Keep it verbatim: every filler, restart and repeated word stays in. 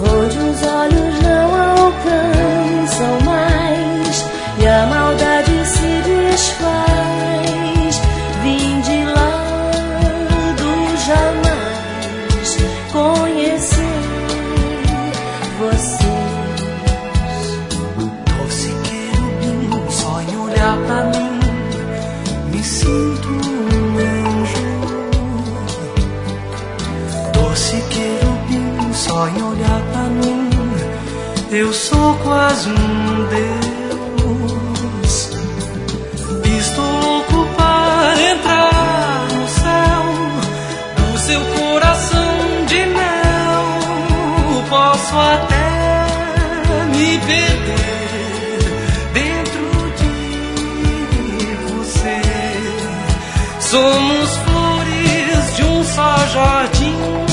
onde os olhos não alcançam mais e a maldade se desfaz. Vim de lá do jamais conhecer vocês. Doce querubim, só em olhar pra mim me sinto um anjo. Doce querubim, só em olhar pra mim eu sou quase um Deus. Estou louco para entrar no céu do seu coração de mel. Posso até me perder dentro de você. Somos flores de um só jardim.